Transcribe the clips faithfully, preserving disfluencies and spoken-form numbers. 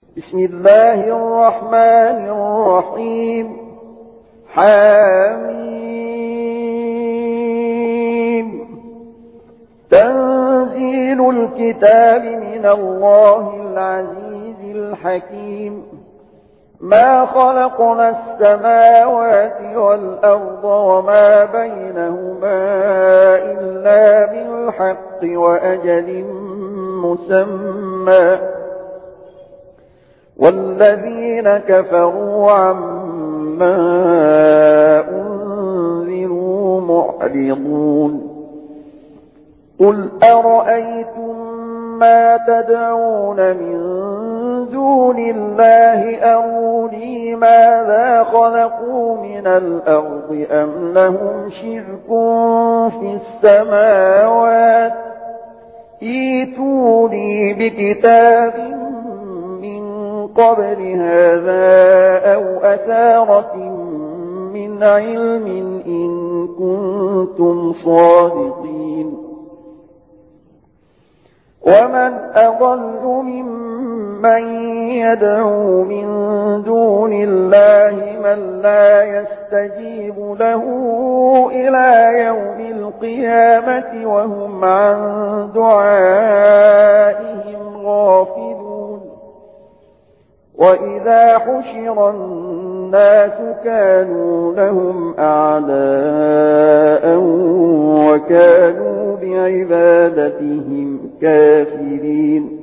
بسم الله الرحمن الرحيم. حميم. تنزيل الكتاب من الله العزيز الحكيم. ما خلقنا السماوات والأرض وما بينهما إلا بالحق وأجل مسمى، والذين كفروا عما أنذروا معرضون. قل أرأيتم ما تدعون من دون الله أروني ماذا خلقوا من الأرض أم لهم شرك في السماوات، ائتوني بكتاب من قبل هذا أو أثارة من علم إن كنتم صادقين. ومن أضل ممن يدعو من دون الله من لا يستجيب له إلى يوم القيامة وهم عن دعائهم غافلون. وإذا حشر الناس كانوا لهم أعداء وكانوا بعبادتهم كافرين.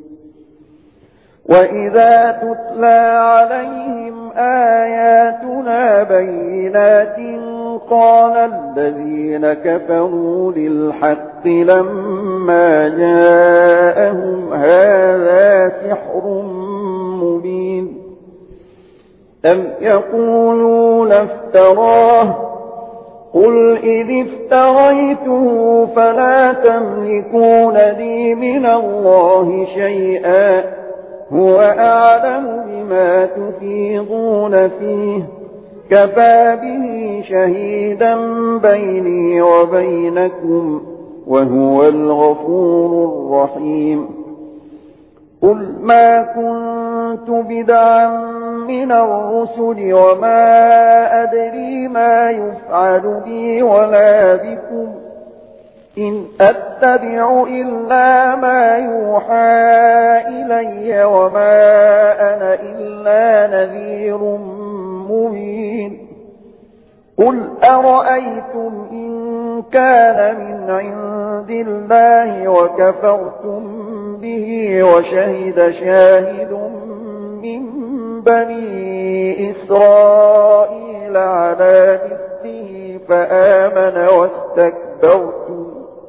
وإذا تتلى عليهم آياتنا بينات قال الذين كفروا للحق لما جاءهم هذا سحر مبين. أم يقولون افتراه قل إذ افتريته فلا تملكون لي من الله شيئا هو أعلم بما تفيضون فيه كفى به شهيدا بيني وبينكم وهو الغفور الرحيم. قل ما كنت بدعا من الرسل وما أدري ما يفعل بي ولا بكم إن أتبع إلا ما يوحى إلي وما أنا إلا نذير مبين. قل أرأيتم إن كان من عند الله وكفرتم به وشهد شاهد من بني إسرائيل على مثله فآمن واستكبرتم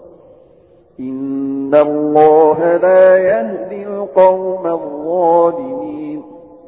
إن الله لا يهدي القوم الظالمين.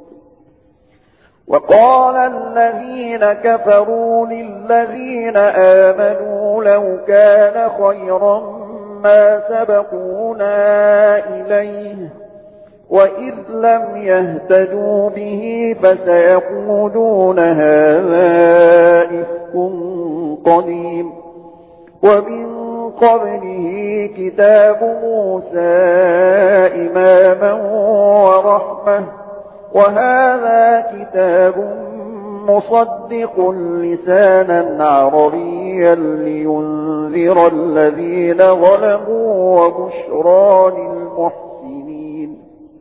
وقال الذين كفروا للذين آمنوا لو كان خيرا ما سبقونا إليه وإذ لم يهتدوا به فسيقولون هذا إفك قديم. ومن قبله كتاب موسى إماما ورحمة وهذا كتاب مصدق لسانا عربيا لينذر الذين ظلموا وبشرى للمحسنين.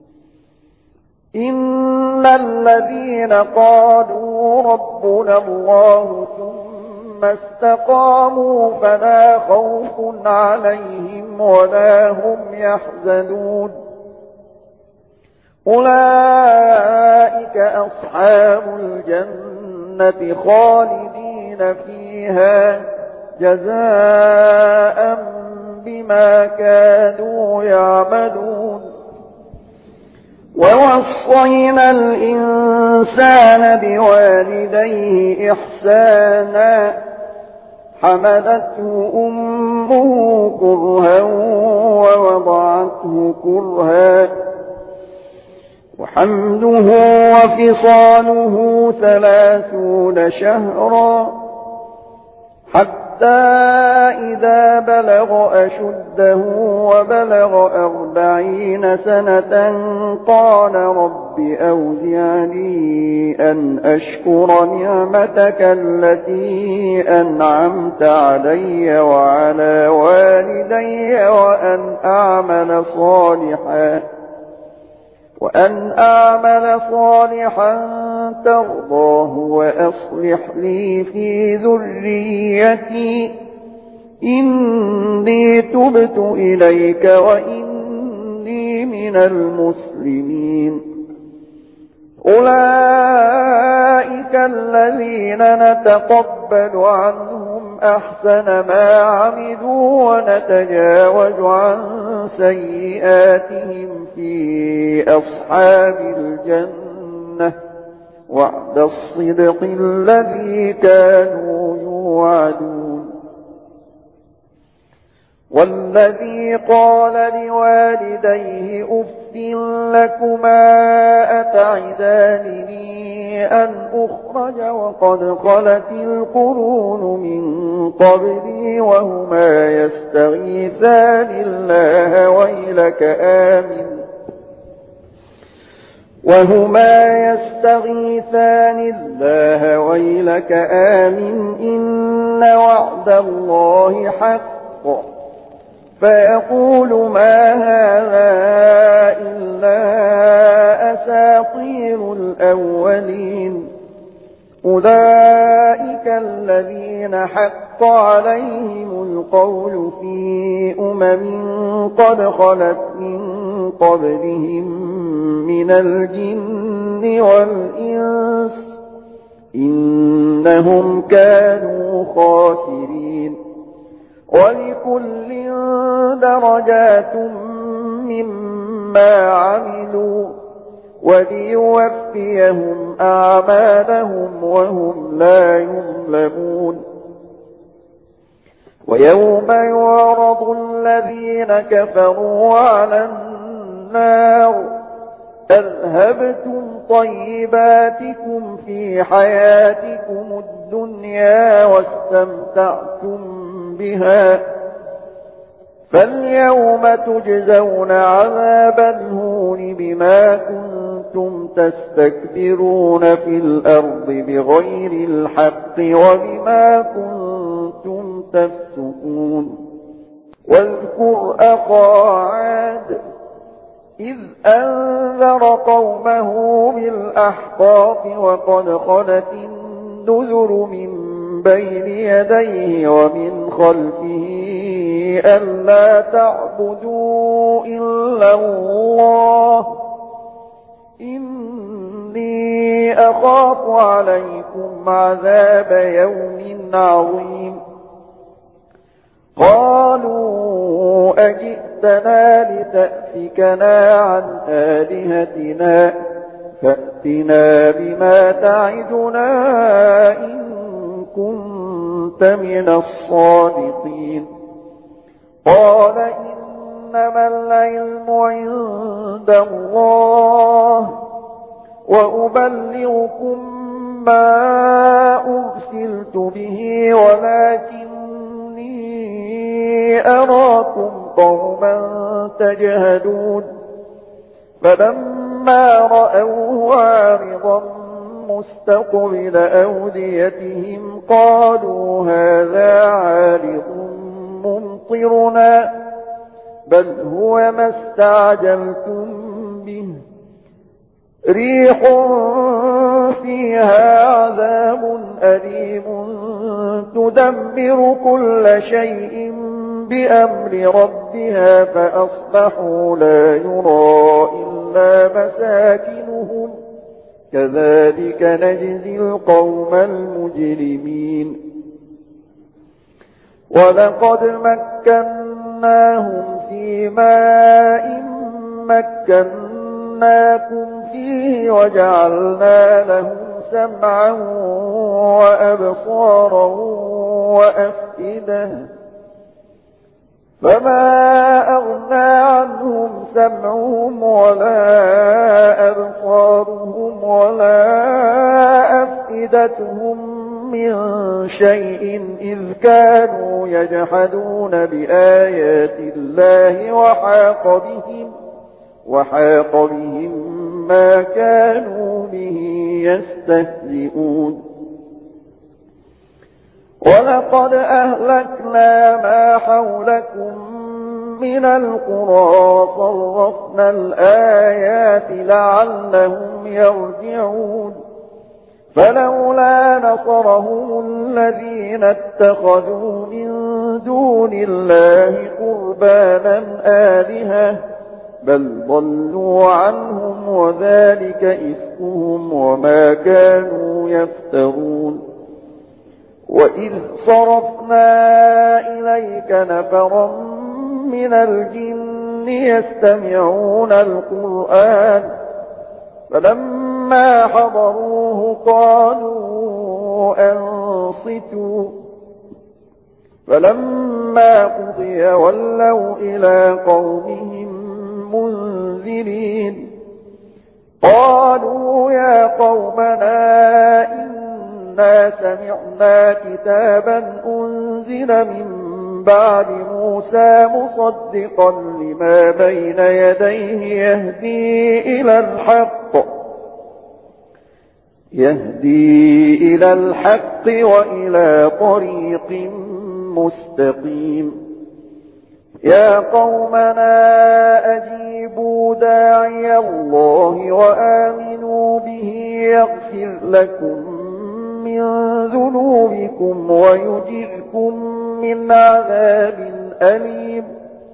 إن الذين قالوا ربنا الله ثم استقاموا فلا خوف عليهم ولا هم يحزنون أولئك أصحاب الجنة خالدين فيها جزاء بما كانوا يعملون. ووصينا الإنسان بوالديه إحسانا حملته أمه كرها ووضعته كرها وحمله وفصاله ثلاثون شهرا حتى إذا بلغ أشده وبلغ أربعين سنة قال رب أوزعني أن أشكر نعمتك التي أنعمت علي وعلى والدي وأن أعمل صالحا وأن أعمل صالحا ترضاه وأصلح لي في ذريتي إني تبت إليك وإني من المسلمين. أولئك الذين نتقبل عنهم أحسن ما عملوا ونتجاوز عن سيئاتهم في أصحاب الجنة وعد الصدق الذي كانوا يوعدون. والذي قال لوالديه أف لكما أتعدانني أن أخرج وقد خلت القرون من قبلي وهما يستغيثان الله ويلك آمن وهما يستغيثان الله ويلك آمن إن وعد الله حق فيقول ما هذا إلا أساطير الأولين. أولئك الذين حق عليهم القول في أمم قد خلت من قبلهم من الجن والإنس إنهم كانوا خاسرين. ولكل درجات مما عملوا وليوفيهم أعمالهم وهم لا يظلمون. ويوم يعرض الذين كفروا على النار أذهبتم طيباتكم في حياتكم الدنيا واستمتعتم بها فاليوم تجزون عذاب الهون بما كنتم تستكبرون في الأرض بغير الحق وبما كنتم تفسقون. واذكر أخا عاد إذ أنذر قومه بالأحقاف وقد خلت النذر من بين يديه ومن خلفه ألا تعبدوا إلا الله إني أخاف عليكم عذاب يوم عظيم. قالوا أجئتنا لتأفكنا عن آلهتنا فأتنا بما تعدنا إن كنت من الصادقين. قال إنما العلم عند الله وأبلغكم ما أرسلت به ولكني أراكم قوما تجهلون. فلما رأوه عارضا مستقبل أوديتهم قالوا هذا عارض ممطرنا بل هو ما استعجلتم به ريح فيها عذاب أليم تدمر كل شيء بأمر ربها فأصبحوا لا يرى إلا مساكنهم كذلك نجزي القوم المجرمين. ولقد مكناهم في ماء مكناكم فيه وجعلنا لهم سمعا وأبصارا وأفئدة فما أغنى عنهم سمعهم ولا أبصارهم ولا أفئدتهم من شيء إذ كانوا يجحدون بآيات الله وحاق بهم وحاق بهم ما كانوا به يستهزئون ولقد أهلكنا ما حولكم من القرى وصرفنا الآيات لعلهم يرجعون فلولا نصرهم الذين اتخذوا من دون الله قربانا آلهة بل ضلوا عنهم وذلك إفكهم وما كانوا يفترون وإذ صرفنا إليك نفرا من الجن يستمعون القرآن فلما حضروه قالوا أنصتوا فلما قضي ولوا إلى قومهم منذرين قالوا يا قومنا إنا سمعنا كتابا أنزل من بعد موسى مصدقا لما بين يديه يهدي إلى الحق يهدي إلى الحق وإلى طريق مستقيم يا قومنا أجيبوا داعي الله وآمنوا به يغفر لكم من ذنوبكم ويجركم من عذاب أليم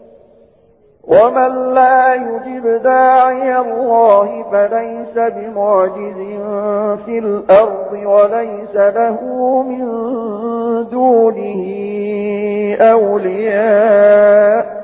ومن لا يجب داعي الله فليس بمعجز في الأرض وليس له من دونه أولياء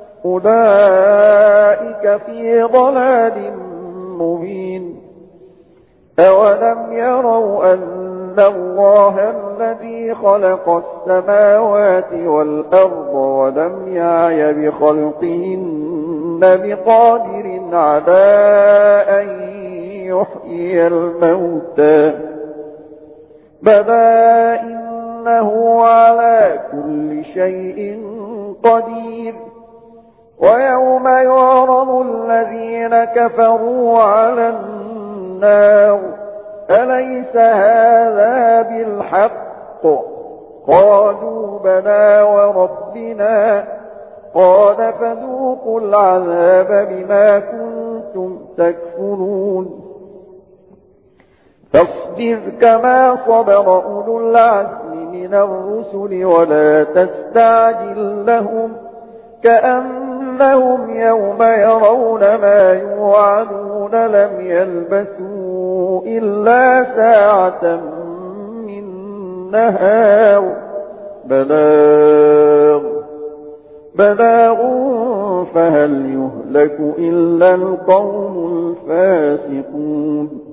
أولئك في ضلال مبين أولم يروا أن الله الذي خلق السماوات والأرض ولم يعي بخلقهن بقادر على أن يحيي الموتى بلى إنه على كل شيء قدير ويوم يعرض الذين كفروا على النار أليس هذا بالحق قالوا بلى وربنا قال فذوقوا العذاب بما كنتم تكفرون فاصبر كما صبر أولو العزم من الرسل ولا تستعجل لهم كأنهم يوم يرون ما يوعدون لم يلبثوا إلا ساعة من نهار بلاغ بلاغ فهل يهلك إلا القوم الفاسقون